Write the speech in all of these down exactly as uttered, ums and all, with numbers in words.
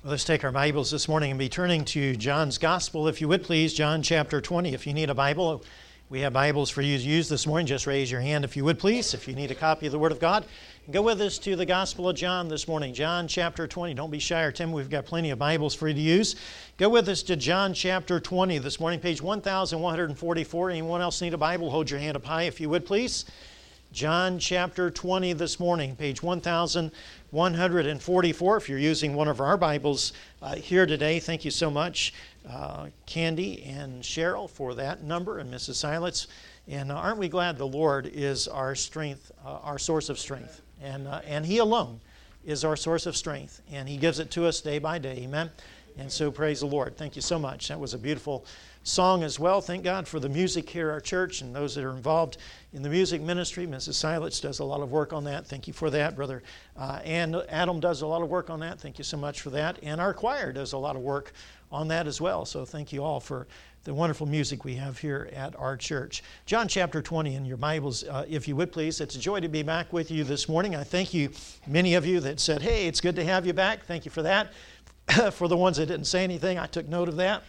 Well, let's take our Bibles this morning and be turning to John's Gospel, if you would please, John chapter twenty. If you need a Bible, we have Bibles for you to use this morning. Just raise your hand if you would please, if you need a copy of the Word of God. And go with us to the Gospel of John this morning, John chapter twenty. Don't be shy or timid. We've got plenty of Bibles for you to use. Go with us to John chapter twenty this morning, page one thousand one hundred forty-four. Anyone else need a Bible? Hold your hand up high if you would please. John chapter twenty this morning, page one thousand one hundred forty-four. If you're using one of our Bibles uh, here today, thank you so much, uh, Candy and Cheryl, for that number, and Missus Silence. And uh, aren't we glad the Lord is our strength, uh, our source of strength, and uh, and He alone is our source of strength, and He gives it to us day by day. Amen. And so praise the Lord. Thank you so much. That was a beautiful song as well. Thank God for the music here at our church and those that are involved in the music ministry. Missus Silence does a lot of work on that. Thank you for that, brother. Uh, and Adam does a lot of work on that. Thank you so much for that. And our choir does a lot of work on that as well. So thank you all for the wonderful music we have here at our church. John chapter twenty in your Bibles, uh, if you would please. It's a joy to be back with you this morning. I thank you, many of you that said, hey, it's good to have you back. Thank you for that. For the ones that didn't say anything, I took note of that.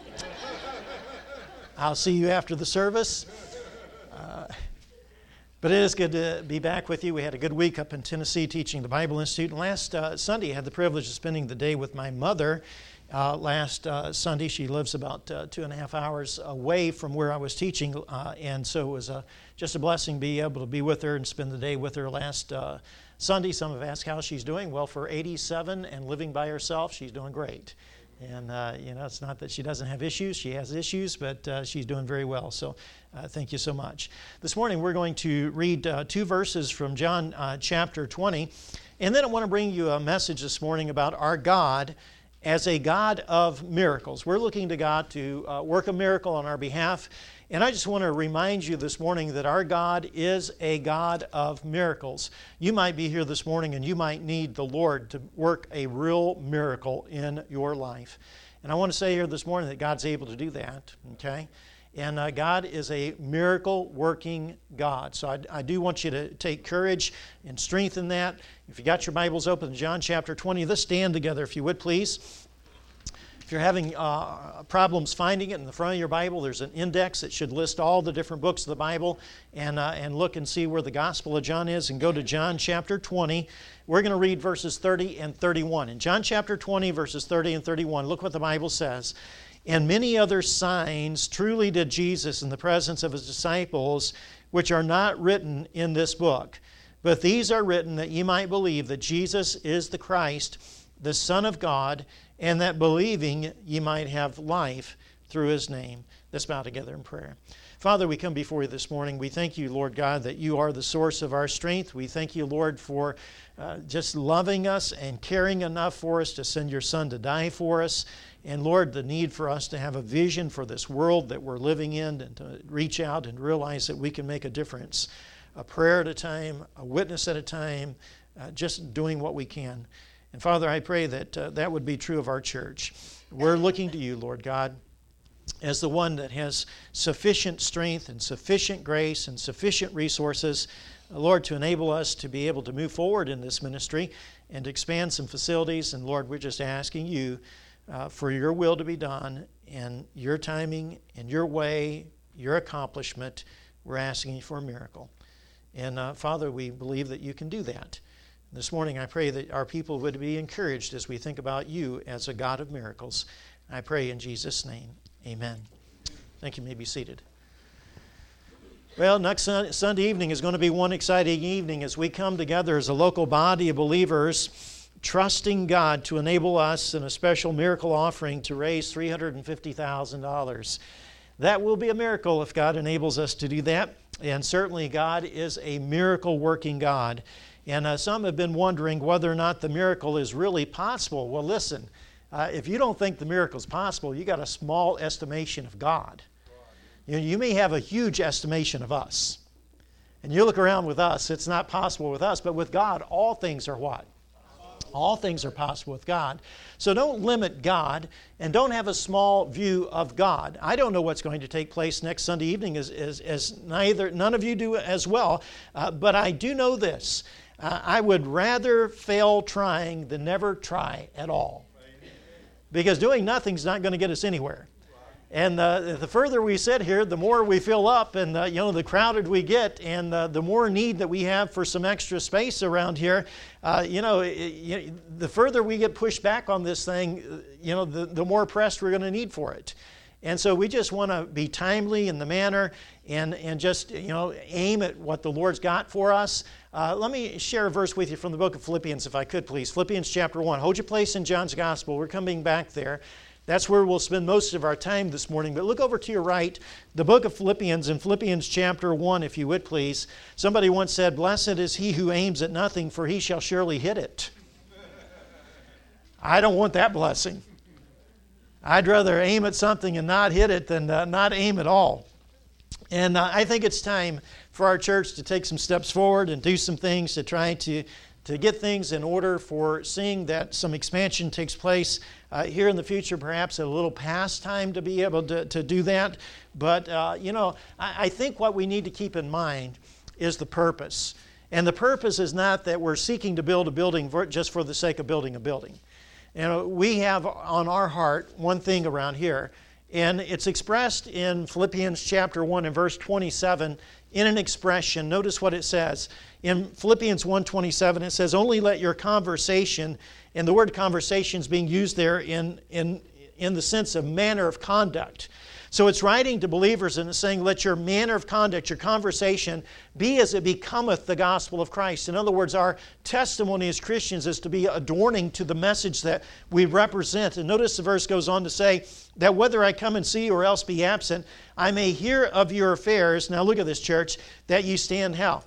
I'll see you after the service. Uh, but it is good to be back with you. We had a good week up in Tennessee teaching the Bible Institute. And last uh, Sunday, I had the privilege of spending the day with my mother. Uh, last uh, Sunday, she lives about uh, two and a half hours away from where I was teaching. Uh, and so it was uh, just a blessing to be able to be with her and spend the day with her last uh, Sunday. Some have asked how she's doing. Well, for eighty-seven and living by herself, she's doing great. And, uh, you know, it's not that she doesn't have issues. She has issues, but uh, she's doing very well. So uh, thank you so much. This morning, we're going to read uh, two verses from John uh, chapter twenty. And then I want to bring you a message this morning about our God as a God of miracles. We're looking to God to uh, work a miracle on our behalf. And I just want to remind you this morning that our God is a God of miracles. You might be here this morning and you might need the Lord to work a real miracle in your life. And I want to say here this morning that God's able to do that, okay? And uh, God is a miracle-working God. So I, I do want you to take courage and strength in that. If you got your Bibles open, John chapter twenty, let's stand together if you would, please. If you're having uh, problems finding it in the front of your Bible, there's an index that should list all the different books of the Bible, and uh, and look and see where the Gospel of John is, and go to John chapter twenty. We're going to read verses thirty and thirty-one. In John chapter twenty, verses thirty and thirty-one, look what the Bible says. And many other signs truly did Jesus in the presence of His disciples, which are not written in this book. But these are written that ye might believe that Jesus is the Christ, the Son of God, and that believing ye might have life through His name. Let's bow together in prayer. Father, we come before you this morning. We thank you, Lord God, that you are the source of our strength. We thank you, Lord, for uh, just loving us and caring enough for us to send your Son to die for us. And Lord, the need for us to have a vision for this world that we're living in and to reach out and realize that we can make a difference. A prayer at a time, a witness at a time, uh, just doing what we can. And Father, I pray that uh, that would be true of our church. We're looking to you, Lord God, as the one that has sufficient strength and sufficient grace and sufficient resources, uh, Lord, to enable us to be able to move forward in this ministry and to expand some facilities. And Lord, we're just asking you uh, for your will to be done and your timing and your way, your accomplishment. We're asking you for a miracle. And uh, Father, we believe that you can do that. This morning, I pray that our people would be encouraged as we think about you as a God of miracles. I pray in Jesus' name, amen. Thank you. You may be seated. Well, next Sunday evening is going to be one exciting evening as we come together as a local body of believers, trusting God to enable us in a special miracle offering to raise three hundred fifty thousand dollars. That will be a miracle if God enables us to do that. And certainly God is a miracle-working God. And uh, some have been wondering whether or not the miracle is really possible. Well, listen, uh, if you don't think the miracle is possible, you got a small estimation of God. You know, you may have a huge estimation of us. And you look around with us, it's not possible with us, but with God, all things are what? All things are possible with God. So don't limit God and don't have a small view of God. I don't know what's going to take place next Sunday evening as, as, as neither none of you do as well, uh, but I do know this. Uh, I would rather fail trying than never try at all. because doing nothing is not going to get us anywhere. And uh, the further we sit here, the more we fill up, and uh, you know, the crowded we get, and uh, the more need that we have for some extra space around here. Uh, you know, it, you, the further we get pushed back on this thing, you know, the, the more pressed we're going to need for it. And so we just want to be timely in the manner, and and just you know aim at what the Lord's got for us. Uh, let me share a verse with you from the book of Philippians, if I could, please. Philippians chapter one. Hold your place in John's Gospel. We're coming back there. That's where we'll spend most of our time this morning. But look over to your right, the book of Philippians, in Philippians chapter one, if you would, please. Somebody once said, "Blessed is he who aims at nothing, for he shall surely hit it." I don't want that blessing. I'd rather aim at something and not hit it than uh, not aim at all. And uh, I think it's time for our church to take some steps forward and do some things to try to to get things in order for seeing that some expansion takes place uh, here in the future, perhaps a little past time to be able to, to do that. But, uh, you know, I, I think what we need to keep in mind is the purpose. And the purpose is not that we're seeking to build a building for, just for the sake of building a building. You know, we have on our heart one thing around here, and it's expressed in Philippians chapter one and verse twenty-seven in an expression. Notice what it says. In Philippians one twenty-seven, it says, "Only let your conversation," and the word conversation is being used there in, in, in the sense of manner of conduct. So it's writing to believers and it's saying, let your manner of conduct, your conversation, be as it becometh the gospel of Christ. In other words, our testimony as Christians is to be adorning to the message that we represent. And notice the verse goes on to say that whether I come and see you or else be absent, I may hear of your affairs. Now look at this, church, that you stand how?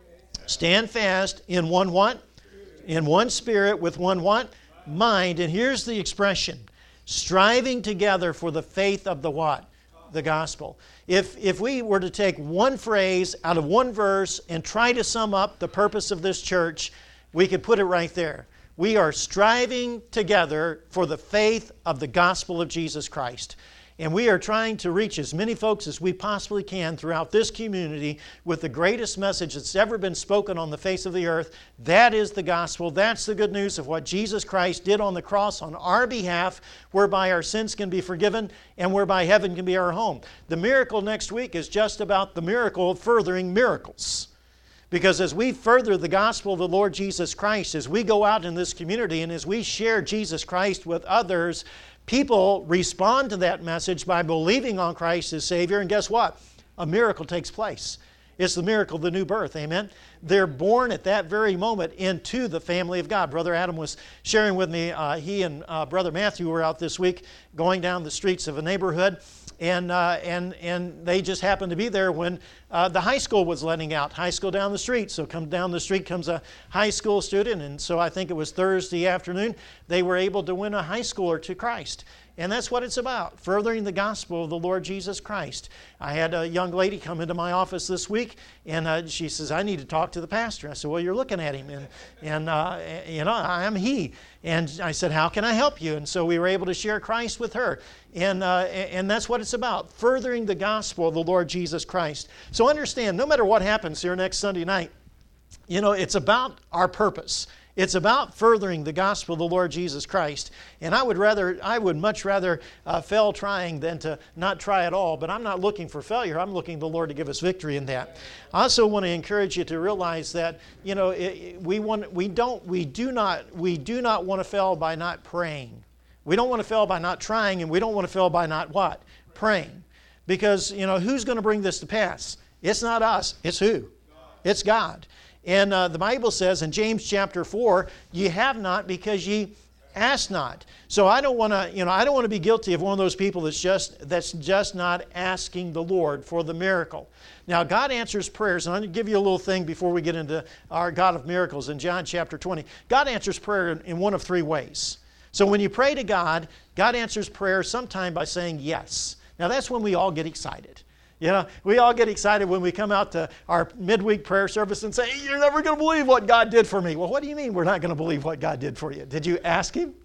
Stand fast in one what? In one spirit, with one what? Mind. And here's the expression. Striving together for the faith of the what? The gospel. If, if we were to take one phrase out of one verse and try to sum up the purpose of this church, we could put it right there. We are striving together for the faith of the gospel of Jesus Christ. And we are trying to reach as many folks as we possibly can throughout this community with the greatest message that's ever been spoken on the face of the earth. That is the gospel. That's the good news of what Jesus Christ did on the cross on our behalf, whereby our sins can be forgiven and whereby heaven can be our home. The miracle next week is just about the miracle of furthering miracles. Because as we further the gospel of the Lord Jesus Christ, as we go out in this community and as we share Jesus Christ with others, people respond to that message by believing on Christ as Savior, and guess what? A miracle takes place. It's the miracle of the new birth, amen? They're born at that very moment into the family of God. Brother Adam was sharing with me, uh, he and uh, Brother Matthew were out this week going down the streets of a neighborhood, and uh, and and they just happened to be there when uh, the high school was letting out. High school down the street. So come down the street comes a high school student, and so I think it was Thursday afternoon, they were able to win a high schooler to Christ. And that's what it's about, furthering the gospel of the Lord Jesus Christ. I had a young lady come into my office this week, and uh, she says, I need to talk to the pastor. I said, well, you're looking at him, and, and uh, you know, I am he. And I said, how can I help you? And so we were able to share Christ with her. And, uh, and that's what it's about, furthering the gospel of the Lord Jesus Christ. So understand, no matter what happens here next Sunday night, you know, it's about our purpose. It's about furthering the gospel of the Lord Jesus Christ. And I would rather, I would much rather uh, fail trying than to not try at all. But I'm not looking for failure. I'm looking to the Lord to give us victory in that. I also want to encourage you to realize that, you know, it, we want, we don't, we do not, we do not want to fail by not praying. We don't want to fail by not trying, and we don't want to fail by not what? Praying. Because, you know, who's going to bring this to pass? It's not us. It's who? It's God. And uh, the Bible says in James chapter four, ye have not because ye ask not. So I don't want to, you know, I don't want to be guilty of one of those people that's just that's just not asking the Lord for the miracle. Now God answers prayers, and I'm going to give you a little thing before we get into our God of miracles in John chapter twenty. God answers prayer in, in one of three ways. So when you pray to God, God answers prayer sometime by saying yes. Now that's when we all get excited. You know, we all get excited when we come out to our midweek prayer service and say, hey, you're never going to believe what God did for me. Well, what do you mean we're not going to believe what God did for you? Did you ask Him?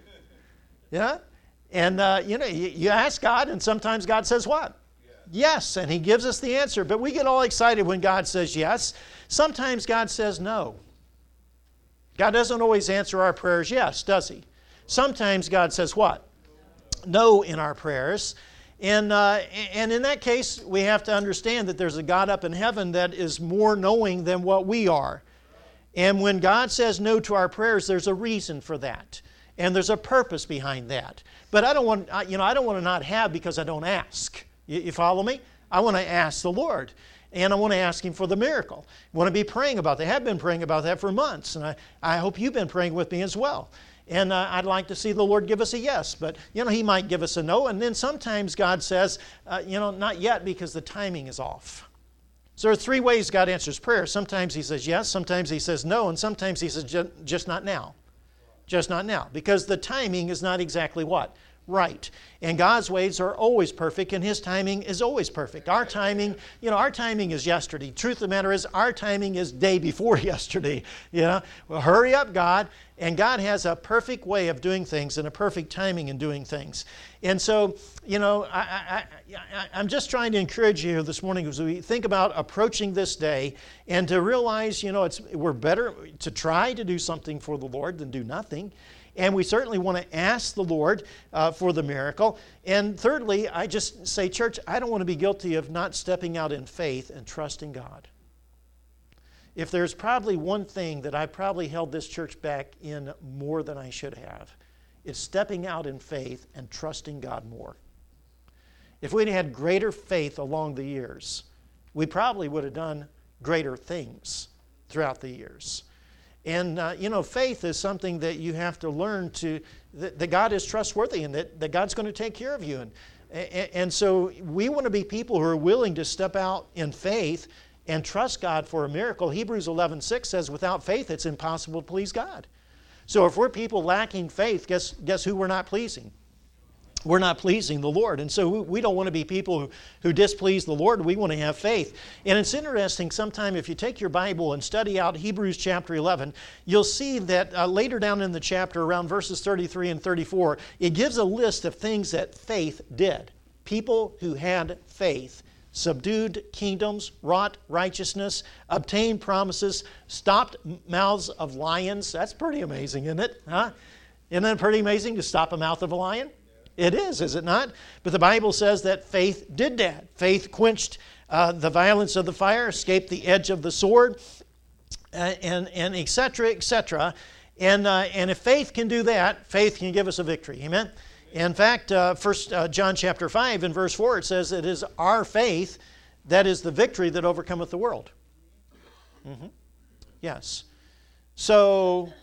Yeah? And, uh, you know, you, you ask God, and sometimes God says what? Yeah. Yes, and He gives us the answer. But we get all excited when God says yes. Sometimes God says no. God doesn't always answer our prayers yes, does He? Sometimes God says what? no in our prayers. And, uh, and in that case, we have to understand that there's a God up in heaven that is more knowing than what we are. And when God says no to our prayers, there's a reason for that. And there's a purpose behind that. But I don't want, you know, I don't want to not have because I don't ask. You, you follow me? I want to ask the Lord. And I want to ask Him for the miracle. I want to be praying about that. I have been praying about that for months. And I, I hope you've been praying with me as well. And uh, I'd like to see the Lord give us a yes. But, you know, He might give us a no. And then sometimes God says, uh, you know, not yet because the timing is off. So there are three ways God answers prayer. Sometimes He says yes. Sometimes He says no. And sometimes He says just not now. Just not now. Because the timing is not exactly what? Right. And God's ways are always perfect, and His timing is always perfect. Our timing, you know, our timing is yesterday. Truth of the matter is, our timing is day before yesterday. You know, well, hurry up, God. And God has a perfect way of doing things and a perfect timing in doing things. And so, you know, I, I, I, I'm just trying to encourage you this morning as we think about approaching this day and to realize, you know, it's we're better to try to do something for the Lord than do nothing. And we certainly want to ask the Lord uh, for the miracle. And thirdly, I just say, church, I don't want to be guilty of not stepping out in faith and trusting God. If there's probably one thing that I probably held this church back in more than I should have, it's stepping out in faith and trusting God more. If we'd had greater faith along the years, we probably would have done greater things throughout the years. And, uh, you know, faith is something that you have to learn to, that, that God is trustworthy and that, that God's going to take care of you. And, and, and so we want to be people who are willing to step out in faith and trust God for a miracle. Hebrews eleven six says, without faith, it's impossible to please God. So if we're people lacking faith, guess, guess who we're not pleasing? We're not pleasing the Lord. And so we don't want to be people who, who displease the Lord. We want to have faith. And it's interesting, sometime if you take your Bible and study out Hebrews chapter eleven, you'll see that uh, later down in the chapter, around verses thirty-three and thirty-four, it gives a list of things that faith did. People who had faith subdued kingdoms, wrought righteousness, obtained promises, stopped mouths of lions. That's pretty amazing, isn't it? Huh? Isn't it pretty amazing to stop a mouth of a lion? It is, is it not? But the Bible says that faith did that. Faith quenched uh, the violence of the fire, escaped the edge of the sword, uh, and, and et cetera, et cetera. And, uh, and if faith can do that, faith can give us a victory. Amen? In fact, uh, First uh, John chapter five in verse four, it says, it is our faith that is the victory that overcometh the world. Mm-hmm. Yes. So,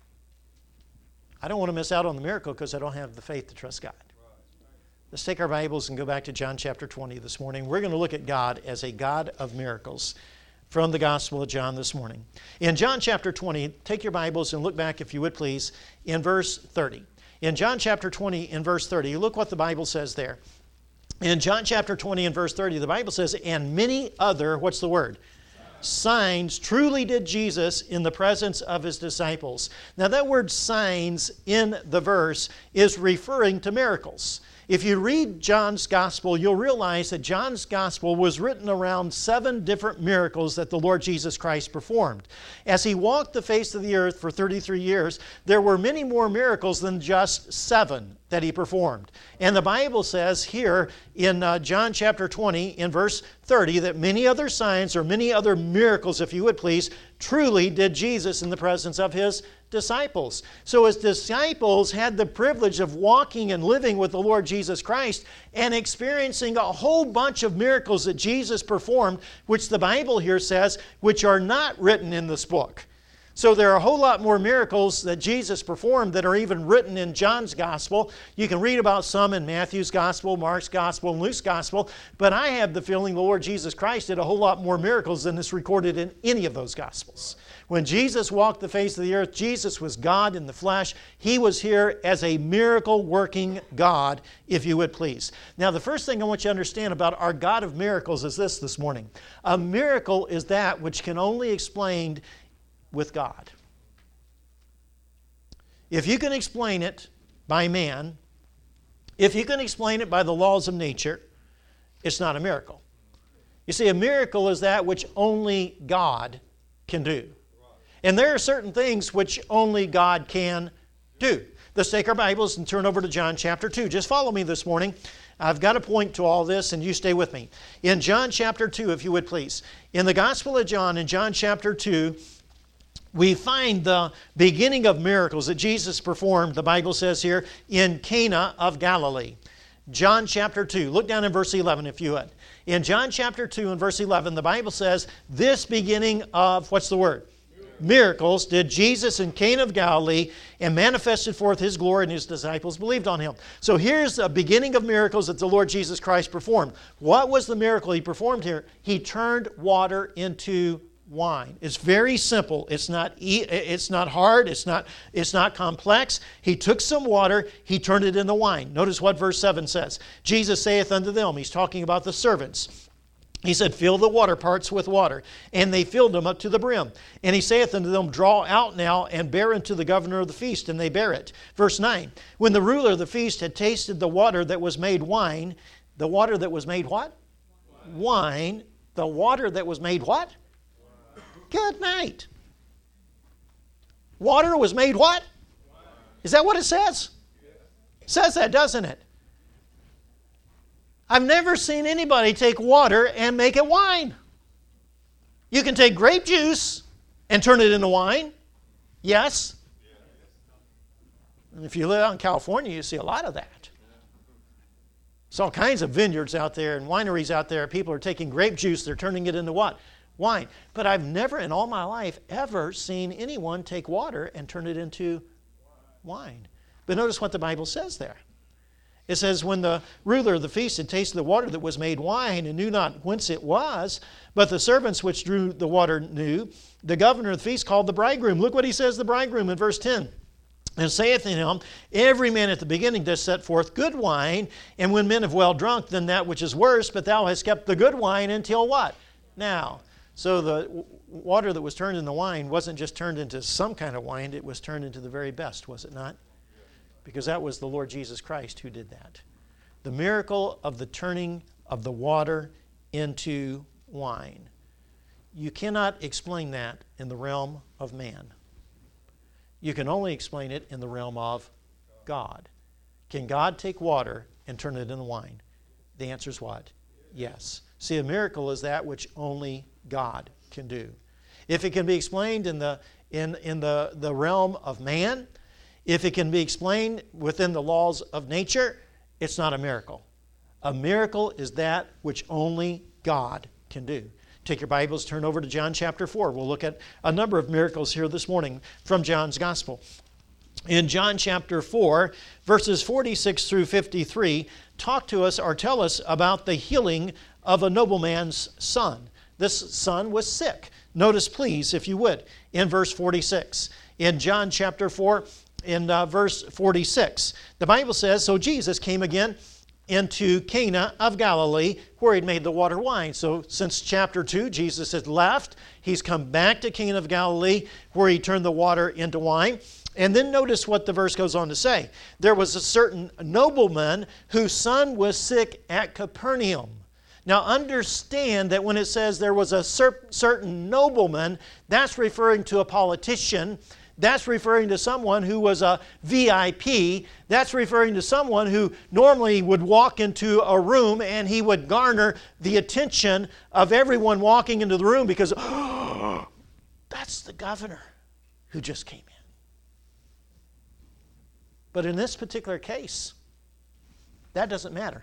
I don't want to miss out on the miracle because I don't have the faith to trust God. Let's take our Bibles and go back to John chapter twenty this morning. We're going to look at God as a God of miracles from the Gospel of John this morning. In John chapter twenty, take your Bibles and look back, if you would please, in verse thirty. In John chapter twenty, in verse thirty, look what the Bible says there. In John chapter twenty, in verse thirty, the Bible says, and many other, what's the word? Signs truly did Jesus in the presence of His disciples. Now that word signs in the verse is referring to miracles. If you read John's Gospel, you'll realize that John's Gospel was written around seven different miracles that the Lord Jesus Christ performed. As He walked the face of the earth for thirty-three years, there were many more miracles than just seven that He performed. And the Bible says here in uh, John chapter twenty, in verse thirty, that many other signs, or many other miracles, if you would please, truly did Jesus in the presence of His disciples. So His disciples had the privilege of walking and living with the Lord Jesus Christ and experiencing a whole bunch of miracles that Jesus performed, which the Bible here says, which are not written in this book. So there are a whole lot more miracles that Jesus performed that are even written in John's Gospel. You can read about some in Matthew's Gospel, Mark's Gospel, and Luke's Gospel, but I have the feeling the Lord Jesus Christ did a whole lot more miracles than is recorded in any of those Gospels. When Jesus walked the face of the earth, Jesus was God in the flesh. He was here as a miracle-working God, if you would please. Now, the first thing I want you to understand about our God of miracles is this this morning. A miracle is that which can only be explained with God. If you can explain it by man, if you can explain it by the laws of nature, it's not a miracle. You see, a miracle is that which only God can do. And there are certain things which only God can do. Let's take our Bibles and turn over to John chapter two. Just follow me this morning. I've got a point to all this, and you stay with me. In John chapter two, if you would please. In the Gospel of John, in John chapter two, we find the beginning of miracles that Jesus performed, the Bible says here, in Cana of Galilee. John chapter two. Look down in verse eleven, if you would. In John chapter two and verse eleven, the Bible says, this beginning of, what's the word? Miracles did Jesus in Cana of Galilee, and manifested forth His glory, and His disciples believed on Him. So here's the beginning of miracles that the Lord Jesus Christ performed. What was the miracle He performed here? He turned water into wine. It's very simple. It's not e- it's not hard. It's not it's not complex. He took some water. He turned it into wine. Notice what verse seven says. Jesus saith unto them. He's talking about the servants. He said, fill the water parts with water. And they filled them up to the brim. And He saith unto them, draw out now, and bear unto the governor of the feast. And they bear it. Verse nine, when the ruler of the feast had tasted the water that was made wine, the water that was made what? Wine. Wine. The water that was made what? Wine. Good night. Water was made what? Wine. Is that what it says? Yeah. It says that, doesn't it? I've never seen anybody take water and make it wine. You can take grape juice and turn it into wine. Yes. And if you live out in California, you see a lot of that. There's all kinds of vineyards out there and wineries out there. People are taking grape juice, they're turning it into what? Wine. But I've never in all my life ever seen anyone take water and turn it into wine. But notice what the Bible says there. It says, when the ruler of the feast had tasted the water that was made wine, and knew not whence it was, but the servants which drew the water knew, the governor of the feast called the bridegroom. Look what he says, the bridegroom, in verse ten. And saith to him, every man at the beginning does set forth good wine, and when men have well drunk, then that which is worse, but thou hast kept the good wine until what? Now. So the water that was turned into wine wasn't just turned into some kind of wine, it was turned into the very best, was it not? Because that was the Lord Jesus Christ who did that. The miracle of the turning of the water into wine. You cannot explain that in the realm of man. You can only explain it in the realm of God. Can God take water and turn it into wine? The answer is what? Yes. See, a miracle is that which only God can do. If it can be explained in the, in, in the, the realm of man, if it can be explained within the laws of nature, it's not a miracle. A miracle is that which only God can do. Take your Bibles, turn over to John chapter four. We'll look at a number of miracles here this morning from John's Gospel. In John chapter four, verses forty-six through fifty-three, talk to us or tell us about the healing of a nobleman's son. This son was sick. Notice, please, if you would, in verse forty-six. In John chapter four, in uh, verse forty-six, the Bible says, so Jesus came again into Cana of Galilee, where He'd made the water wine. So since chapter two, Jesus had left. He's come back to Cana of Galilee, where He turned the water into wine. And then notice what the verse goes on to say. There was a certain nobleman whose son was sick at Capernaum. Now understand that when it says there was a cer- certain nobleman, that's referring to a politician. That's referring to someone who was a V I P. That's referring to someone who normally would walk into a room and he would garner the attention of everyone walking into the room because, oh, that's the governor who just came in. But in this particular case, that doesn't matter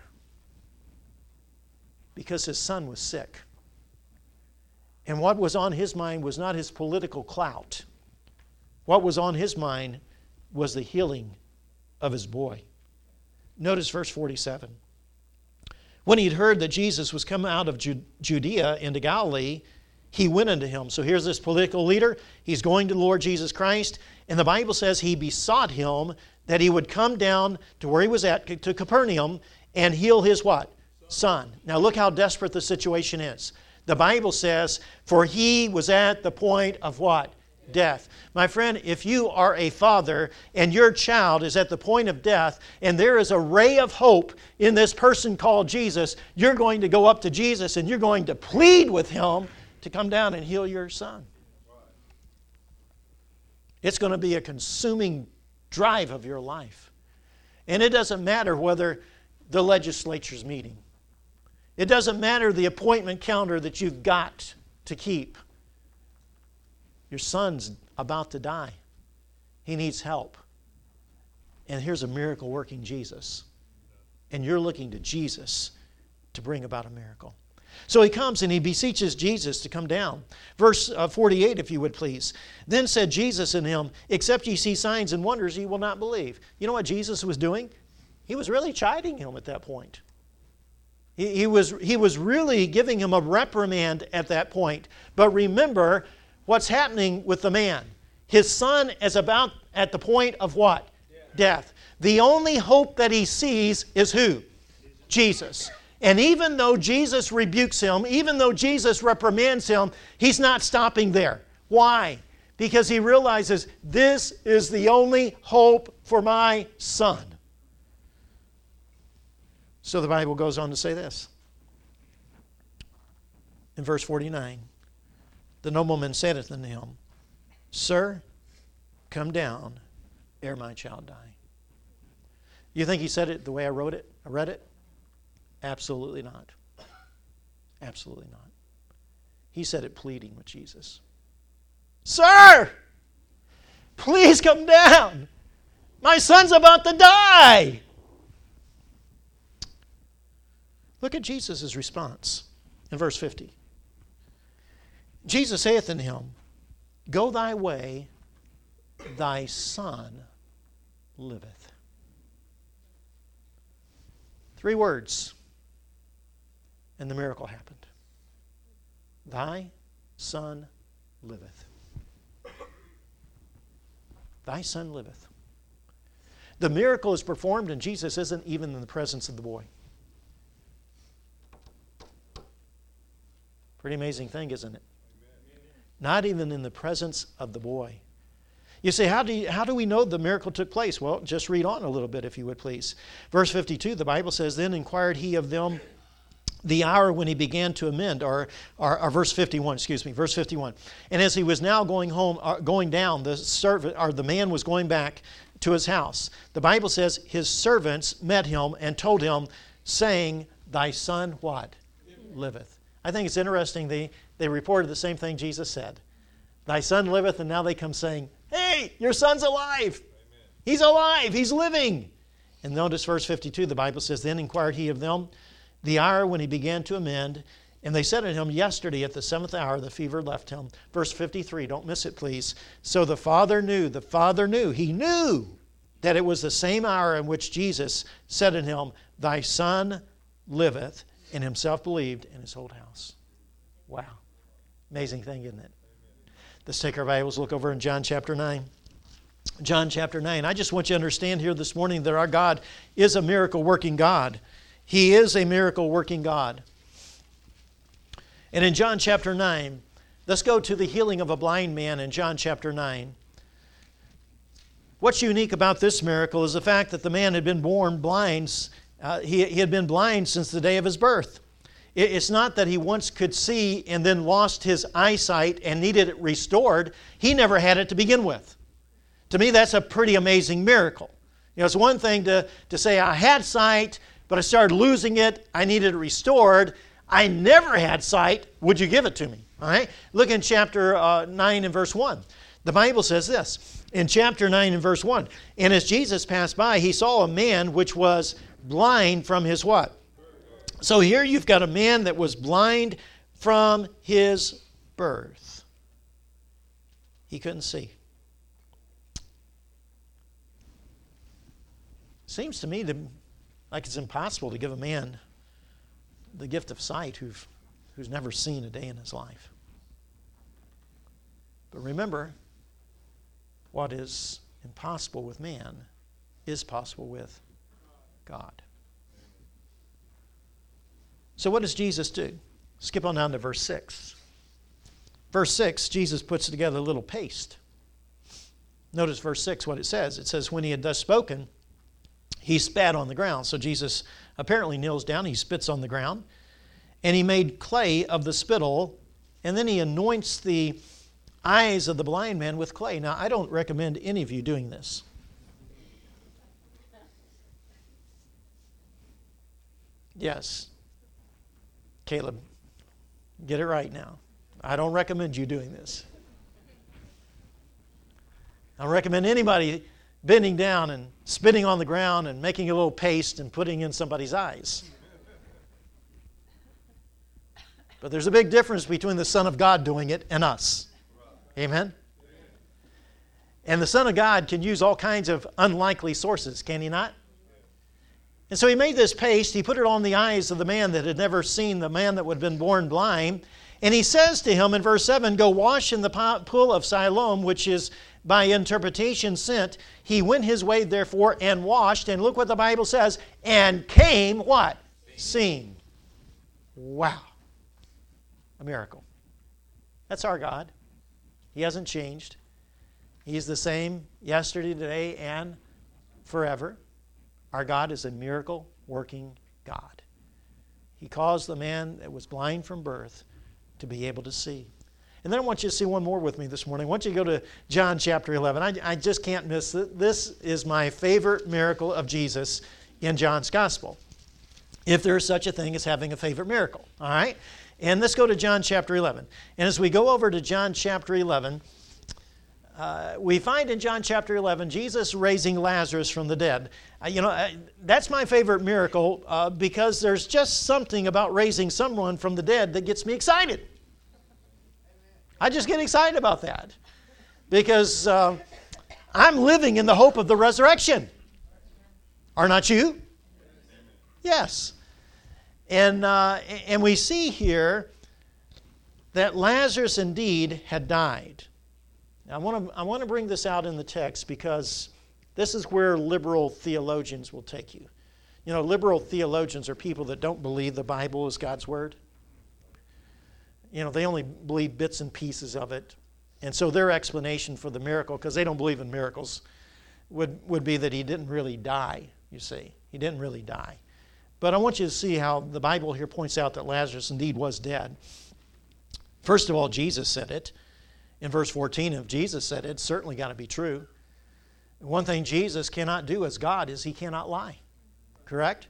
because his son was sick. And what was on his mind was not his political clout. What was on his mind was the healing of his boy. Notice verse forty-seven. When he had heard that Jesus was come out of Judea into Galilee, he went unto him. So here's this political leader. He's going to the Lord Jesus Christ. And the Bible says he besought him that he would come down to where he was at, to Capernaum, and heal his what? Son. Now look how desperate the situation is. The Bible says, for he was at the point of what? Death. My friend, if you are a father and your child is at the point of death and there is a ray of hope in this person called Jesus, you're going to go up to Jesus and you're going to plead with Him to come down and heal your son. It's going to be a consuming drive of your life. And it doesn't matter whether the legislature's meeting. It doesn't matter the appointment calendar that you've got to keep. Your son's about to die. He needs help. And here's a miracle working Jesus. And you're looking to Jesus to bring about a miracle. So he comes and he beseeches Jesus to come down. Verse uh, forty-eight, if you would please. Then said Jesus unto him, except ye see signs and wonders, ye will not believe. You know what Jesus was doing? He was really chiding him at that point. He, he, was, he was really giving him a reprimand at that point. But remember what's happening with the man. His son is about at the point of what? Yeah. Death. The only hope that he sees is who? Jesus. And even though Jesus rebukes him, even though Jesus reprimands him, he's not stopping there. Why? Because he realizes this is the only hope for my son. So the Bible goes on to say this. In verse forty-nine, the nobleman saith unto him, Sir, come down, ere my child die. You think he said it the way I wrote it? I read it? Absolutely not. Absolutely not. He said it pleading with Jesus. Sir, please come down. My son's about to die. Look at Jesus' response in verse fifty. Jesus saith unto him, Go thy way, thy son liveth. Three words, and the miracle happened. Thy son liveth. Thy son liveth. The miracle is performed and Jesus isn't even in the presence of the boy. Pretty amazing thing, isn't it? Not even in the presence of the boy. You say, how do, you, how do we know the miracle took place? Well, just read on a little bit, if you would please. Verse fifty-two, the Bible says, Then inquired he of them the hour when he began to amend, or, or, or verse fifty-one, excuse me, verse fifty-one. And as he was now going home, uh, going down, the servant, or the man was going back to his house. The Bible says his servants met him and told him, saying, Thy son what? Liveth. I think it's interesting they, they reported the same thing Jesus said. Thy son liveth, and now they come saying, Hey, your son's alive. Amen. He's alive. He's living. And notice verse fifty-two, the Bible says, Then inquired he of them the hour when he began to amend, and they said unto him, Yesterday at the seventh hour the fever left him. Verse fifty-three, don't miss it, please. So the father knew, the father knew, he knew that it was the same hour in which Jesus said unto him, Thy son liveth, and himself believed in his whole house. Wow. Amazing thing, isn't it? Let's take our Bibles, look over in John chapter nine. John chapter nine. I just want you to understand here this morning that our God is a miracle-working God. He is a miracle-working God. And in John chapter nine, let's go to the healing of a blind man in John chapter nine. What's unique about this miracle is the fact that the man had been born blind. Uh, he, he had been blind since the day of his birth. It, it's not that he once could see and then lost his eyesight and needed it restored. He never had it to begin with. To me, that's a pretty amazing miracle. You know, it's one thing to, to say, I had sight, but I started losing it. I needed it restored. I never had sight. Would you give it to me? All right? Look in chapter uh, nine and verse one. The Bible says this. In chapter nine and verse one, And as Jesus passed by, he saw a man which was blind from his what? So here you've got a man that was blind from his birth. He couldn't see. Seems to me to, like it's impossible to give a man the gift of sight who've, who's never seen a day in his life. But remember, what is impossible with man is possible with God. So what does Jesus do? Skip on down to verse six. Verse six, Jesus puts together a little paste. Notice verse six, what it says. It says, When he had thus spoken, he spat on the ground. So Jesus apparently kneels down, he spits on the ground, and he made clay of the spittle, and then he anoints the eyes of the blind man with clay. Now, I don't recommend any of you doing this. Yes. Caleb, get it right now. I don't recommend you doing this. I don't recommend anybody bending down and spitting on the ground and making a little paste and putting in somebody's eyes. But there's a big difference between the Son of God doing it and us. Amen? And the Son of God can use all kinds of unlikely sources, can he not? And so he made this paste, he put it on the eyes of the man that had never seen, the man that would have been born blind. And he says to him in verse seven, go wash in the pool of Siloam, which is by interpretation sent. He went his way therefore and washed, and look what the Bible says, and came what? Seeing. Wow. A miracle. That's our God. He hasn't changed. He's the same yesterday, today, and forever. Our God is a miracle-working God. He caused the man that was blind from birth to be able to see. And then I want you to see one more with me this morning. I want you to go to John chapter eleven. I, I just can't miss it. This is my favorite miracle of Jesus in John's gospel, if there is such a thing as having a favorite miracle. All right? And let's go to John chapter eleven. And as we go over to John chapter eleven, uh, we find in John chapter eleven Jesus raising Lazarus from the dead. Uh, you know, uh, that's my favorite miracle uh, because there's just something about raising someone from the dead that gets me excited. I just get excited about that because uh, I'm living in the hope of the resurrection. Are not you? Yes. And, uh, and we see here that Lazarus indeed had died. Now, I want to I want to bring this out in the text because this is where liberal theologians will take you. You know, liberal theologians are people that don't believe the Bible is God's Word. You know, they only believe bits and pieces of it. And so their explanation for the miracle, because they don't believe in miracles, would, would be that he didn't really die, you see. He didn't really die. But I want you to see how the Bible here points out that Lazarus indeed was dead. First of all, Jesus said it. In verse fourteen, if Jesus said it, it's certainly got to be true. One thing Jesus cannot do as God is he cannot lie. Correct?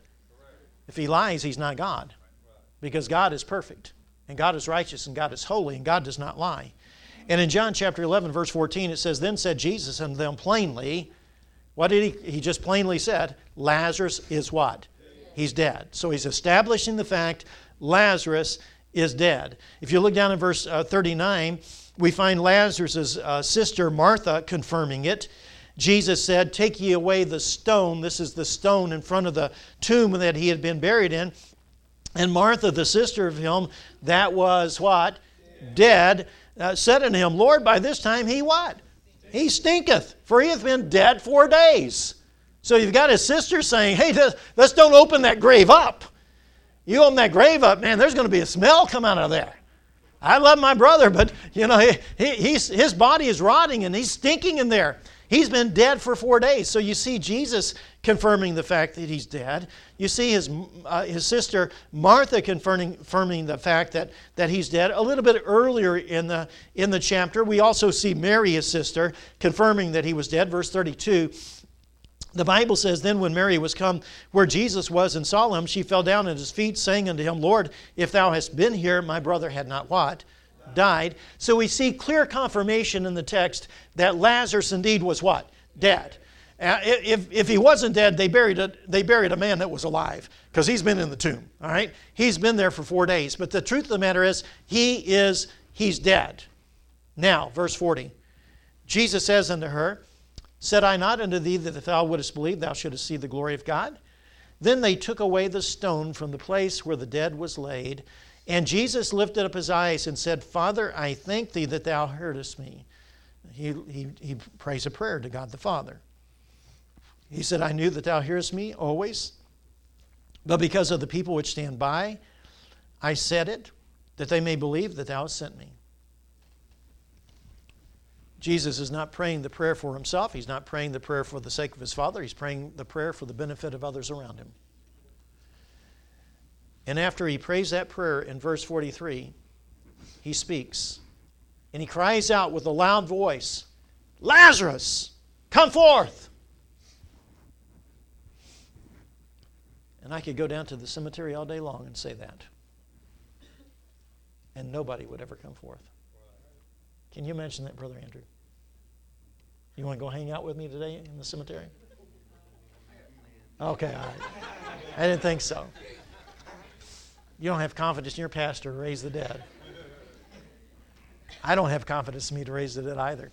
If he lies, he's not God. Because God is perfect. And God is righteous and God is holy and God does not lie. And in John chapter eleven, verse fourteen, it says, then said Jesus unto them plainly, what did he? He just plainly said, Lazarus is what? He's dead. So he's establishing the fact Lazarus is dead. If you look down in verse uh, thirty-nine, we find Lazarus' uh, sister Martha confirming it. Jesus said, take ye away the stone. This is the stone in front of the tomb that he had been buried in. And Martha, the sister of him that was what? Dead, uh, said unto him, Lord, by this time he what? He stinketh, for he hath been dead four days. So you've got his sister saying, hey, let's don't open that grave up. You open that grave up, man, there's going to be a smell come out of there. I love my brother, but you know, he, he, he's, his body is rotting and he's stinking in there. He's been dead for four days. So you see Jesus confirming the fact that he's dead. You see his uh, his sister Martha confirming, confirming the fact that, that he's dead. A little bit earlier in the, in the chapter, we also see Mary, his sister, confirming that he was dead. Verse thirty-two, the Bible says, then when Mary was come where Jesus was and saw him, she fell down at his feet, saying unto him, Lord, if thou hadst been here, my brother had not what? Died. So we see clear confirmation in the text that Lazarus indeed was what? Dead. Uh, if, if he wasn't dead, they buried a, they buried a man that was alive because he's been in the tomb. All right? He's been there for four days. But the truth of the matter is, he is, he's dead. Now, verse forty. Jesus says unto her, said I not unto thee that if thou wouldest believe, thou shouldest see the glory of God? Then they took away the stone from the place where the dead was laid. And Jesus lifted up his eyes and said, Father, I thank thee that thou heardest me. He, he, he prays a prayer to God the Father. He said, I knew that thou hearest me always, but because of the people which stand by, I said it, that they may believe that thou hast sent me. Jesus is not praying the prayer for himself. He's not praying the prayer for the sake of his Father. He's praying the prayer for the benefit of others around him. And after he prays that prayer in verse forty-three, he speaks. And he cries out with a loud voice, Lazarus, come forth! And I could go down to the cemetery all day long and say that. And nobody would ever come forth. Can you imagine that, Brother Andrew? You want to go hang out with me today in the cemetery? Okay, all right. I didn't think so. You don't have confidence in your pastor to raise the dead. I don't have confidence in me to raise the dead either.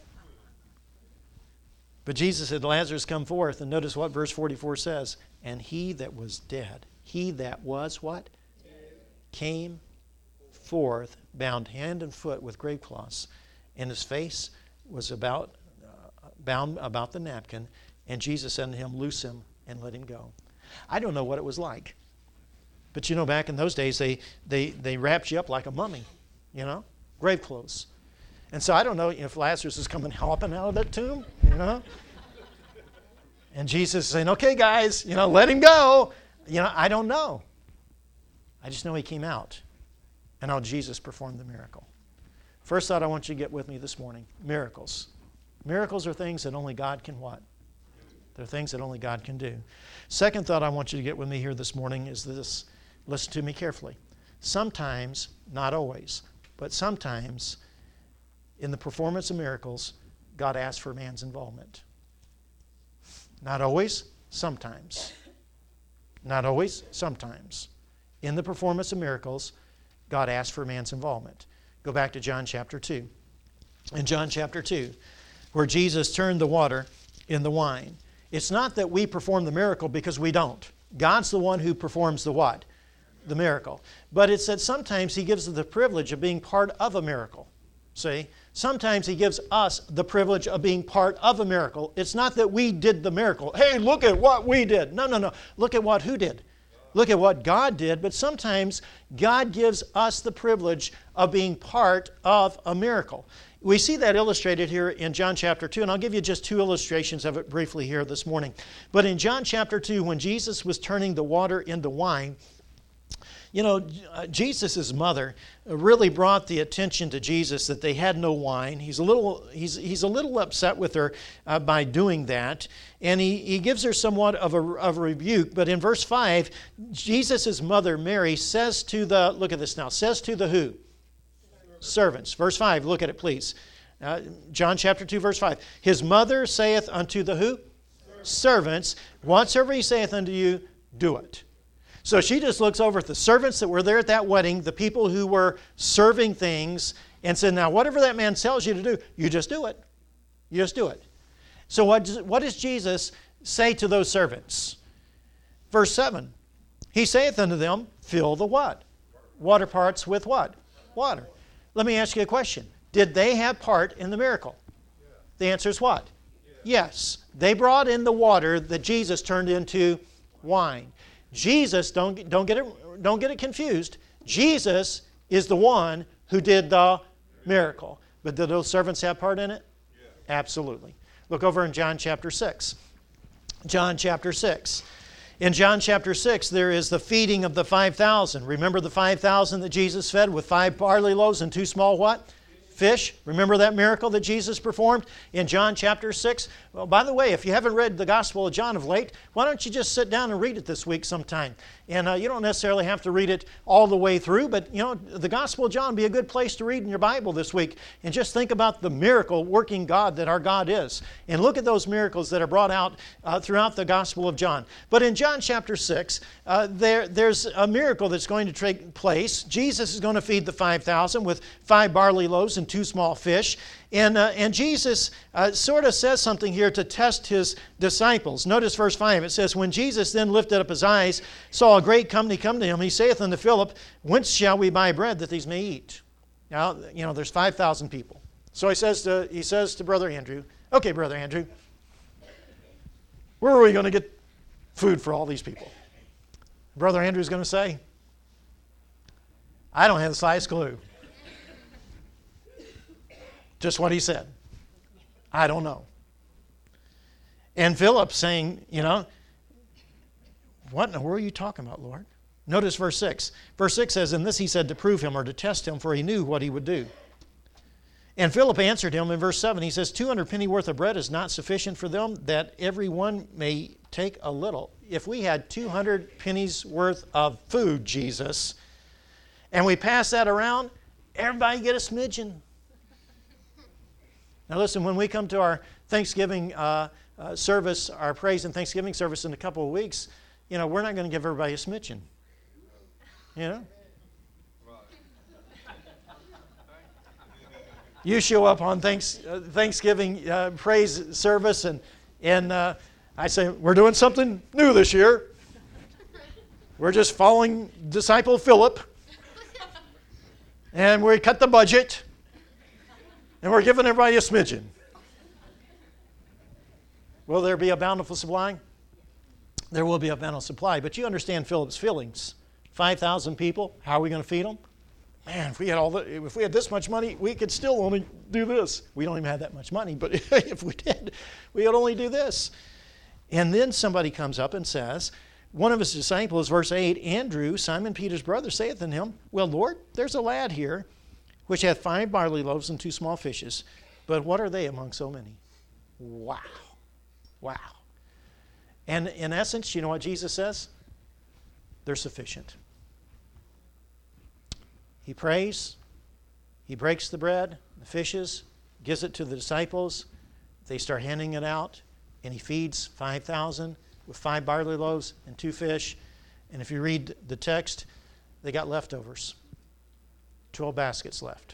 But Jesus said, Lazarus, come forth. And notice what verse forty-four says. And he that was dead, he that was what? Came forth, bound hand and foot with grave cloths, and his face was about uh, bound about the napkin. And Jesus said to him, loose him and let him go. I don't know what it was like. But you know, back in those days, they, they, they wrapped you up like a mummy, you know, grave clothes. And so I don't know if Lazarus is coming hopping out of that tomb, you know. And Jesus is saying, okay, guys, you know, let him go. You know, I don't know. I just know he came out. And how Jesus performed the miracle. First thought I want you to get with me this morning, miracles. Miracles are things that only God can what? They're things that only God can do. Second thought I want you to get with me here this morning is this. Listen to me carefully. Sometimes, not always, but sometimes in the performance of miracles, God asks for man's involvement. Not always, sometimes. Not always, sometimes. In the performance of miracles, God asks for man's involvement. Go back to John chapter two. In John chapter two, where Jesus turned the water into wine. It's not that we perform the miracle because we don't. God's the one who performs the what? The miracle. But it's that sometimes He gives us the privilege of being part of a miracle. See? Sometimes He gives us the privilege of being part of a miracle. It's not that we did the miracle. Hey, look at what we did. No, no, no. Look at what who did. Look at what God did. But sometimes God gives us the privilege of being part of a miracle. We see that illustrated here in John chapter two, and I'll give you just two illustrations of it briefly here this morning. But in John chapter two, when Jesus was turning the water into wine, you know, Jesus' mother really brought the attention to Jesus that they had no wine. He's a little, he's, he's a little upset with her uh, by doing that. And he, he gives her somewhat of a, of a rebuke. But in verse five, Jesus' mother, Mary, says to the, look at this now, says to the who? Servants. Verse five, look at it please. Uh, John chapter two, verse five. His mother saith unto the who? Servants. Servants. Whatsoever he saith unto you, do it. So she just looks over at the servants that were there at that wedding, the people who were serving things, and said, now whatever that man tells you to do, you just do it. You just do it. So what does, what does Jesus say to those servants? Verse seven. He saith unto them, fill the what? Water parts with what? Water. Let me ask you a question. Did they have part in the miracle? The answer is what? Yes. They brought in the water that Jesus turned into wine. Jesus, don't, don't, get it, don't get it confused. Jesus is the one who did the miracle. But did those servants have part in it? Yeah. Absolutely. Look over in John chapter six. John chapter six. In John chapter six, there is the feeding of the five thousand. Remember the five thousand that Jesus fed with five barley loaves and two small what? Fish. Remember that miracle that Jesus performed in John chapter six? Well, by the way, if you haven't read the Gospel of John of late, why don't you just sit down and read it this week sometime? And uh, you don't necessarily have to read it all the way through, but you know, the Gospel of John would be a good place to read in your Bible this week. And just think about the miracle working God that our God is. And look at those miracles that are brought out uh, throughout the Gospel of John. But in John chapter six, uh, there, there's a miracle that's going to take place. Jesus is going to feed the five thousand with five barley loaves and two small fish. And, uh, and Jesus uh, sort of says something here to test his disciples. Notice verse five. It says, when Jesus then lifted up his eyes, saw a great company come to him, he saith unto Philip, whence shall we buy bread that these may eat? Now, you know, there's five thousand people. So he says to, he says to Brother Andrew, okay, Brother Andrew, where are we going to get food for all these people? Brother Andrew's going to say, I don't have the slightest clue. Just what he said. I don't know. And Philip saying, you know, what in the world are you talking about, Lord? Notice verse six. Verse six says, and this he said to prove him or to test him, for he knew what he would do. And Philip answered him in verse seven. He says, two hundred penny worth of bread is not sufficient for them, that every one may take a little. If we had two hundred pennies worth of food, Jesus, and we pass that around, everybody get a smidgen. Now listen, when we come to our Thanksgiving uh, uh, service, our praise and Thanksgiving service in a couple of weeks, you know, we're not going to give everybody a smidgen. You know? You show up on thanks, uh, Thanksgiving uh, praise service, and, and uh, I say, we're doing something new this year. We're just following disciple Philip. And we cut the budget. And we're giving everybody a smidgen. Will there be a bountiful supply? There will be a bountiful supply. But you understand Philip's feelings. five thousand people, how are we going to feed them? Man, if we had all the, if we had this much money, we could still only do this. We don't even have that much money, but if we did, we would only do this. And then somebody comes up and says, one of his disciples, verse eight, Andrew, Simon Peter's brother, saith unto him, Well, Lord, there's a lad here, which hath five barley loaves and two small fishes, but what are they among so many? Wow. Wow. And in essence, you know what Jesus says? They're sufficient. He prays, he breaks the bread, the fishes, gives it to the disciples. They start handing it out, and he feeds five thousand with five barley loaves and two fish. And if you read the text, they got leftovers. twelve baskets left.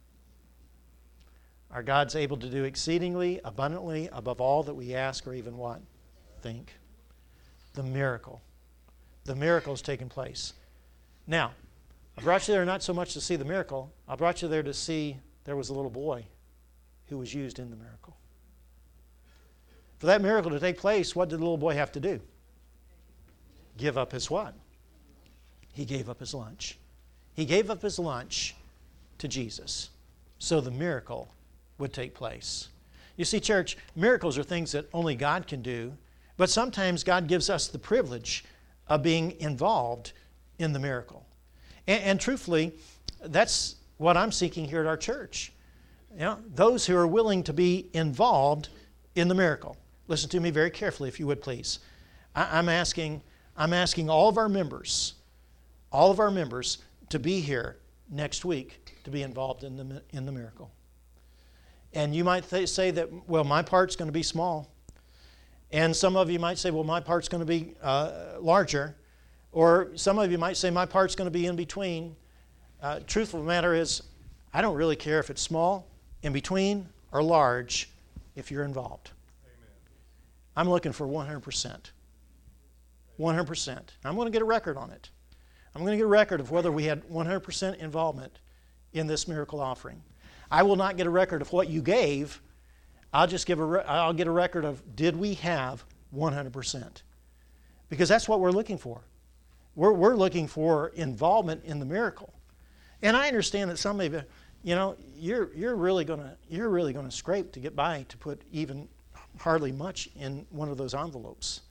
Our God's able to do exceedingly, abundantly, above all that we ask or even what? Think. The miracle. The miracle is taking place. Now, I brought you there not so much to see the miracle. I brought you there to see there was a little boy who was used in the miracle. For that miracle to take place, what did the little boy have to do? Give up his what? He gave up his lunch. He gave up his lunch to Jesus so the miracle would take place. You see, church, miracles are things that only God can do, but sometimes God gives us the privilege of being involved in the miracle. And, and truthfully, that's what I'm seeking here at our church. You know, those who are willing to be involved in the miracle. Listen to me very carefully, if you would, please. I, I'm asking, I'm asking all of our members, all of our members, to be here next week to be involved in the in the miracle. And you might th- say that, well, my part's going to be small. And some of you might say, well, my part's going to be uh, larger. Or some of you might say, my part's going to be in between. Uh, truth of the matter is, I don't really care if it's small, in between, or large, if you're involved. Amen. I'm looking for one hundred percent. one hundred percent. I'm going to get a record on it. I'm going to get a record of whether we had one hundred percent involvement in this miracle offering. I will not get a record of what you gave. I'll just give a re- I'll get a record of did we have one hundred percent? Because that's what we're looking for. We're we're looking for involvement in the miracle. And I understand that some of you, you know, you're you're really gonna you're really gonna scrape to get by to put even hardly much in one of those envelopes.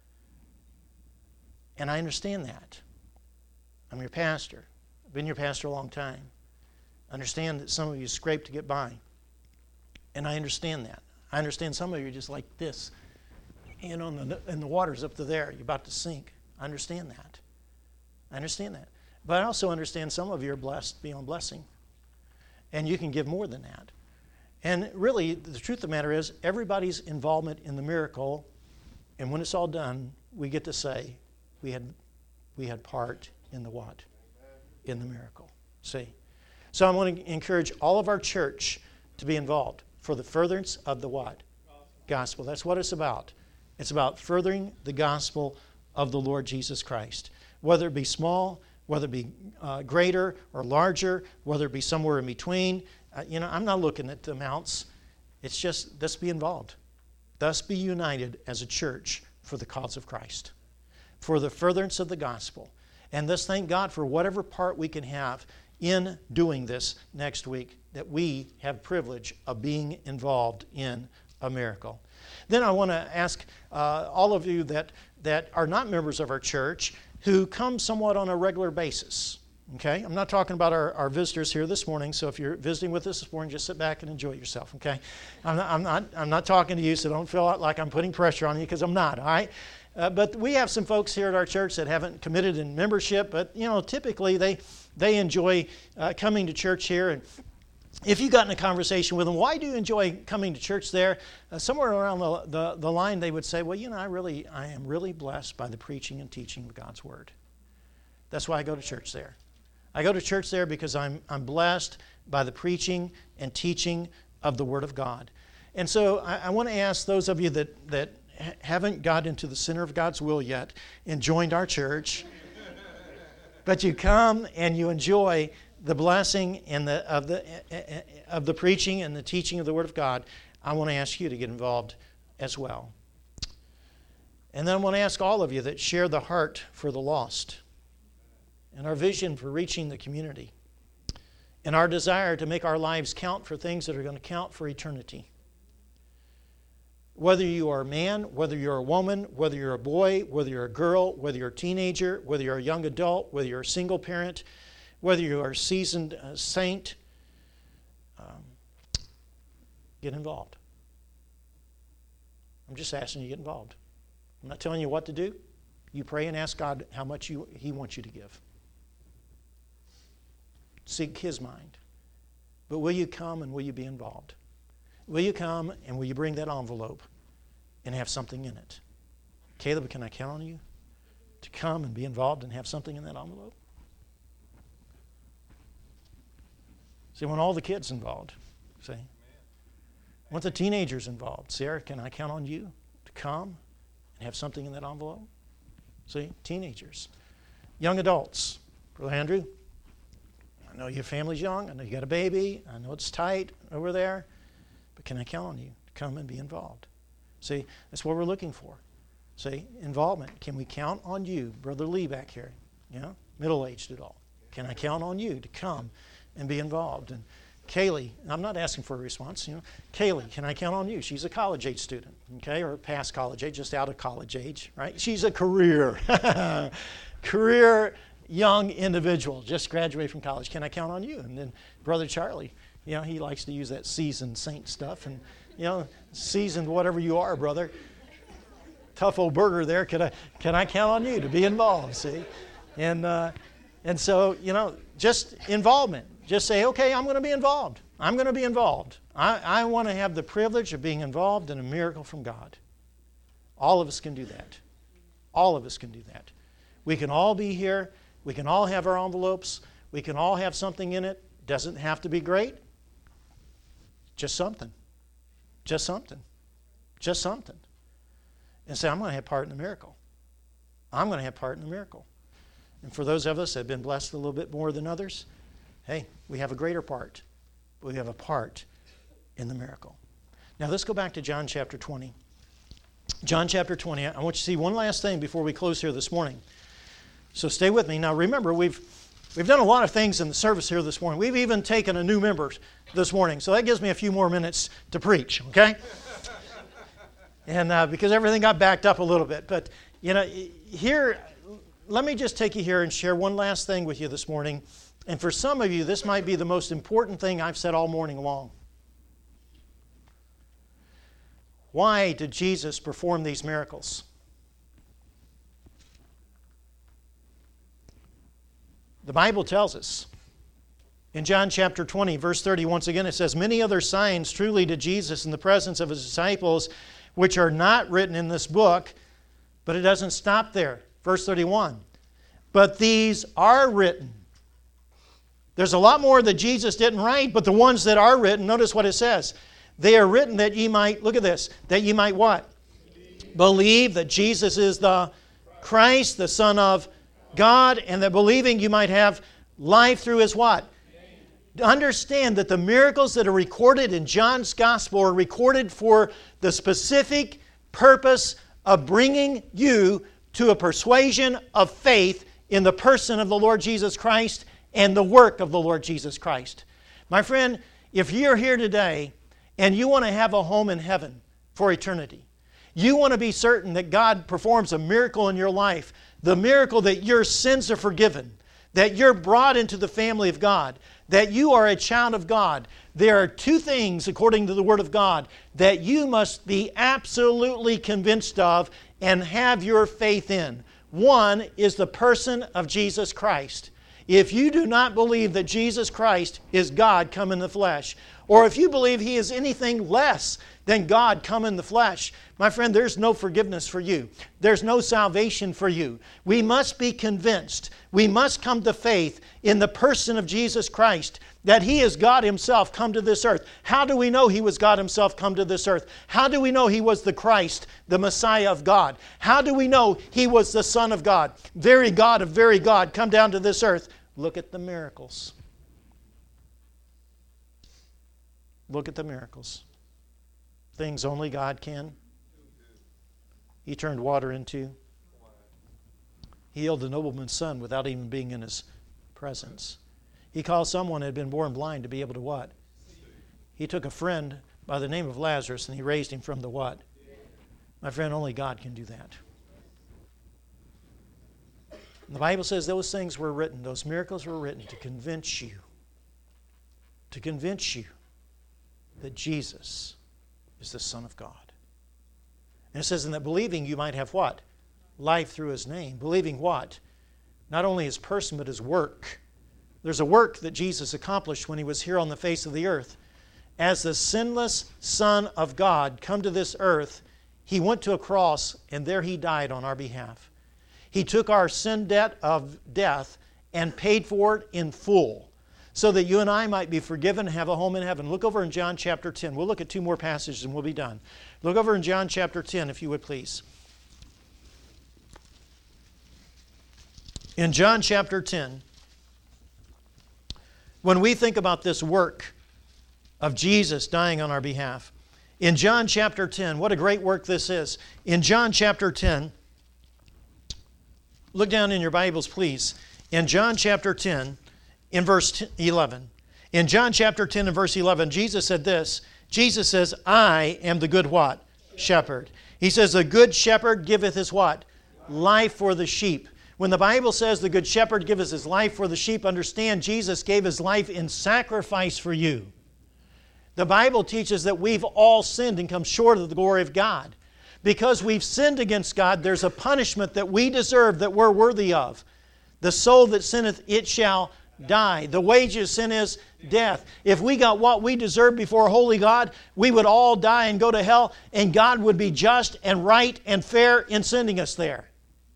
And I understand that. I'm your pastor. I've been your pastor a long time. I understand that some of you scrape to get by. And I understand that. I understand some of you are just like this. You know, and the, and the water's up to there. You're about to sink. I understand that. I understand that. But I also understand some of you are blessed beyond blessing. And you can give more than that. And really, the truth of the matter is, everybody's involvement in the miracle, and when it's all done, we get to say, we had we had part in the what? In the miracle. See? So I want to encourage all of our church to be involved for the furtherance of the what? Gospel. That's what it's about. It's about furthering the gospel of the Lord Jesus Christ. Whether it be small, whether it be uh, greater or larger, whether it be somewhere in between. Uh, you know, I'm not looking at the amounts. It's just, let's be involved. Thus be united as a church for the cause of Christ, for the furtherance of the gospel. And thus thank God for whatever part we can have in doing this next week, that we have privilege of being involved in a miracle. Then I want to ask uh, all of you that, that are not members of our church, who come somewhat on a regular basis. Okay? I'm not talking about our, our visitors here this morning, so if you're visiting with us this morning, just sit back and enjoy yourself, okay? I'm not, I'm not, I'm not talking to you, so don't feel like I'm putting pressure on you, because I'm not, all right? Uh, but we have some folks here at our church that haven't committed in membership, but, you know, typically they, they enjoy uh, coming to church here. And if you got in a conversation with them, why do you enjoy coming to church there? Uh, somewhere around the, the, the line, they would say, well, you know, I really, I am really blessed by the preaching and teaching of God's Word. That's why I go to church there. I go to church there because I'm, I'm blessed by the preaching and teaching of the Word of God. And so I, I want to ask those of you that, that haven't got into the center of God's will yet and joined our church, but you come and you enjoy the blessing and the, of, the, of the preaching and the teaching of the Word of God, I want to ask you to get involved as well. And then I want to ask all of you that share the heart for the lost, and our vision for reaching the community, and our desire to make our lives count for things that are going to count for eternity. Whether you are a man, whether you're a woman, whether you're a boy, whether you're a girl, whether you're a teenager, whether you're a young adult, whether you're a single parent, whether you are a seasoned uh, saint, um, get involved. I'm just asking you to get involved. I'm not telling you what to do. You pray and ask God how much you, He wants you to give. Seek His mind. But will you come and will you be involved? Will you come and will you bring that envelope and have something in it? Caleb, can I count on you to come and be involved and have something in that envelope? See, I want all the kids involved. See? I want the teenagers involved. Sarah, can I count on you to come and have something in that envelope? See, teenagers. Young adults. Brother Andrew, I know your family's young. I know you got a baby. I know it's tight over there. But can I count on you to come and be involved? See, that's what we're looking for. See, involvement. Can we count on you, Brother Lee back here? You know, middle-aged at all. Can I count on you to come and be involved? And Kaylee, I'm not asking for a response, you know. Kaylee, can I count on you? She's a college age student, okay, or past college age, just out of college age, right? She's a career, career young individual, just graduated from college. Can I count on you? And then Brother Charlie, you know, he likes to use that seasoned saint stuff, and you know, seasoned whatever you are, brother. Tough old burger there. Can I can I count on you to be involved? See, and uh, and so you know, just involvement. Just say, okay, I'm going to be involved. I'm going to be involved. I, I want to have the privilege of being involved in a miracle from God. All of us can do that. All of us can do that. We can all be here. We can all have our envelopes. We can all have something in it. Doesn't have to be great. Just something. Just something. Just something. And say, I'm going to have part in the miracle. I'm going to have part in the miracle. And for those of us that have been blessed a little bit more than others, hey, we have a greater part. We have a part in the miracle. Now let's go back to John chapter twenty. John chapter twenty. I want you to see one last thing before we close here this morning. So stay with me. Now remember, we've we've done a lot of things in the service here this morning. We've even taken a new member this morning. So that gives me a few more minutes to preach, okay? and uh, because everything got backed up a little bit. But, you know, here, let me just take you here and share one last thing with you this morning. And for some of you, this might be the most important thing I've said all morning long. Why did Jesus perform these miracles? The Bible tells us. In John chapter twenty, verse thirty, once again it says, many other signs truly did Jesus in the presence of his disciples, which are not written in this book. But it doesn't stop there. Verse thirty-one, but these are written. There's a lot more that Jesus didn't write, but the ones that are written, notice what it says. They are written that ye might, look at this, that ye might what? Believe, Believe that Jesus is the Christ, the Son of God, and that believing you might have life through His what? Understand that the miracles that are recorded in John's Gospel are recorded for the specific purpose of bringing you to a persuasion of faith in the person of the Lord Jesus Christ and the work of the Lord Jesus Christ. My friend, if you're here today and you want to have a home in heaven for eternity, you want to be certain that God performs a miracle in your life, the miracle that your sins are forgiven, that you're brought into the family of God, that you are a child of God, there are two things, according to the Word of God, that you must be absolutely convinced of and have your faith in. One is the person of Jesus Christ. If you do not believe that Jesus Christ is God come in the flesh, or if you believe He is anything less than God come in the flesh, my friend, there's no forgiveness for you. There's no salvation for you. We must be convinced. We must come to faith in the person of Jesus Christ, that He is God Himself come to this earth. How do we know He was God Himself come to this earth? How do we know He was the Christ, the Messiah of God? How do we know He was the Son of God? Very God of very God come down to this earth. Look at the miracles. Look at the miracles. Things only God can. He turned water into. He healed the nobleman's son without even being in his presence. He caused someone who had been born blind to be able to what? He took a friend by the name of Lazarus and He raised him from the what? My friend, only God can do that. And the Bible says those things were written, those miracles were written to convince you, to convince you that Jesus is the Son of God. And it says in that believing you might have what? Life through His name. Believing what? Not only His person, but His work. There's a work that Jesus accomplished when He was here on the face of the earth. As the sinless Son of God come to this earth, He went to a cross and there He died on our behalf. He took our sin debt of death and paid for it in full, so that you and I might be forgiven and have a home in heaven. Look over in John chapter ten. We'll look at two more passages and we'll be done. Look over in John chapter ten, if you would please. In John chapter ten, when we think about this work of Jesus dying on our behalf, in John chapter ten, what a great work this is. In John chapter ten, look down in your Bibles, please. In John chapter ten, in verse eleven. In John chapter ten and verse eleven, Jesus said this. Jesus says, I am the good what? Shepherd. He says, the good shepherd giveth his what? Life for the sheep. When the Bible says the good shepherd giveth his life for the sheep, understand Jesus gave His life in sacrifice for you. The Bible teaches that we've all sinned and come short of the glory of God. Because we've sinned against God, there's a punishment that we deserve that we're worthy of. The soul that sinneth, it shall die. The wages of sin is death. If we got what we deserve before a holy God, we would all die and go to hell, and God would be just and right and fair in sending us there.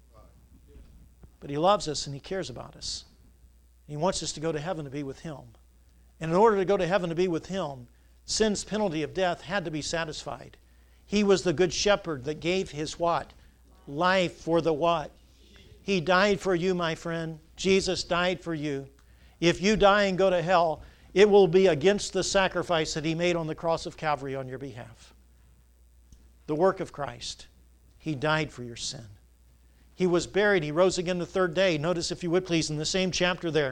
But He loves us and He cares about us. He wants us to go to heaven to be with Him. And in order to go to heaven to be with Him, sin's penalty of death had to be satisfied. He was the good shepherd that gave His what? Life for the what? He died for you, my friend. Jesus died for you. If you die and go to hell, it will be against the sacrifice that He made on the cross of Calvary on your behalf. The work of Christ. He died for your sin. He was buried. He rose again the third day. Notice, if you would please, in the same chapter there.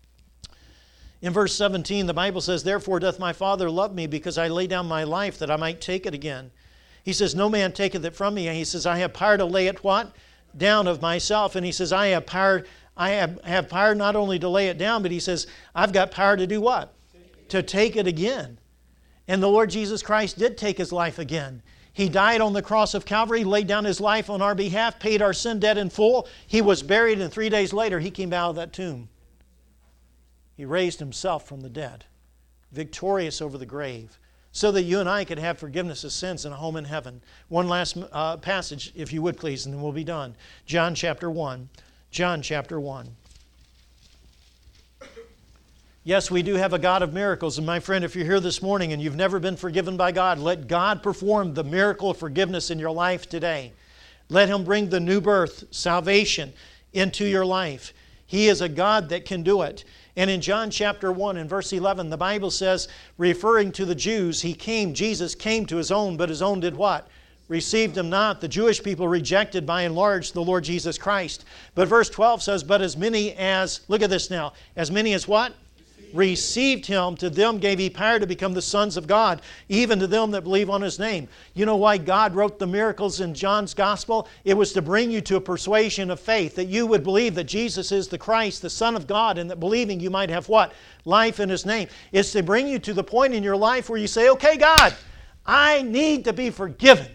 In verse seventeen, the Bible says, therefore doth my Father love me, because I lay down my life that I might take it again. He says, no man taketh it from me. And He says, I have power to lay it what? Down of myself. And He says, I have power, I have, have power not only to lay it down, but He says, I've got power to do what? To take it again. And the Lord Jesus Christ did take His life again. He died on the cross of Calvary, laid down His life on our behalf, paid our sin debt in full. He was buried, and three days later He came out of that tomb. He raised Himself from the dead, victorious over the grave, so that you and I could have forgiveness of sins and a home in heaven. One last uh, passage, if you would please, and then we'll be done. John chapter one. John chapter one. Yes, we do have a God of miracles. And my friend, if you're here this morning and you've never been forgiven by God, let God perform the miracle of forgiveness in your life today. Let Him bring the new birth, salvation, into your life. He is a God that can do it. And in John chapter one and verse eleven, the Bible says, referring to the Jews, He came, Jesus came to His own, but His own did what? Received Him not. The Jewish people rejected by and large the Lord Jesus Christ. But verse twelve says, but as many as, look at this now, as many as what? received Him, to them gave He power to become the sons of God, even to them that believe on His name. You know why God wrote the miracles in John's Gospel? It was to bring you to a persuasion of faith, that you would believe that Jesus is the Christ, the Son of God, and that believing you might have what? Life in His name. It's to bring you to the point in your life where you say, okay, God, I need to be forgiven.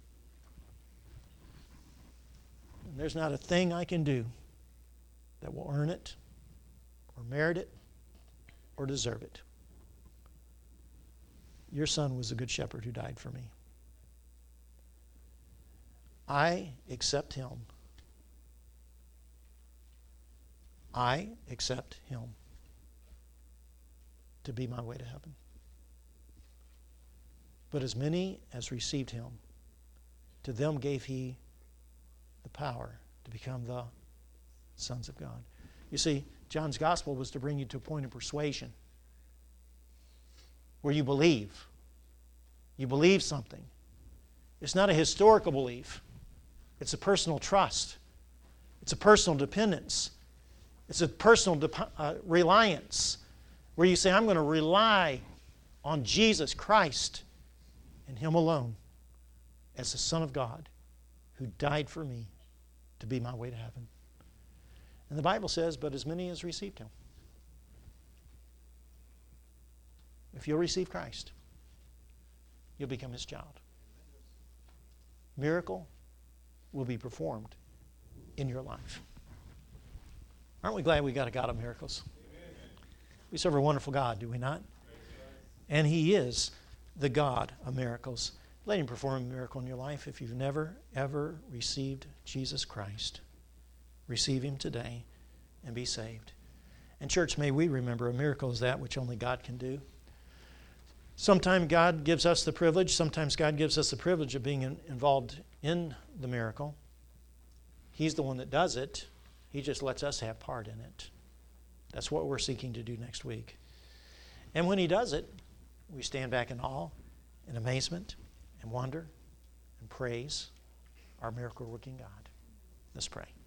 And there's not a thing I can do that will earn it, or merit it, or deserve it. Your Son was a good shepherd who died for me. I accept Him. I accept Him to be my way to heaven. But as many as received Him, to them gave He the power to become the sons of God. You see, John's Gospel was to bring you to a point of persuasion where you believe. You believe something. It's not a historical belief. It's a personal trust. It's a personal dependence. It's a personal de- uh, reliance where you say, I'm going to rely on Jesus Christ and Him alone as the Son of God who died for me to be my way to heaven. And the Bible says, but as many as received Him. If you'll receive Christ, you'll become His child. Miracle will be performed in your life. Aren't we glad we got a God of miracles? We serve a wonderful God, do we not? And He is the God of miracles. Let Him perform a miracle in your life. If you've never, ever received Jesus Christ, receive Him today and be saved. And church, may we remember a miracle is that which only God can do. Sometimes God gives us the privilege, sometimes God gives us the privilege of being in, involved in the miracle. He's the one that does it. He just lets us have part in it. That's what we're seeking to do next week. And when He does it, we stand back in awe, in amazement, and wonder, and praise our miracle-working God. Let's pray.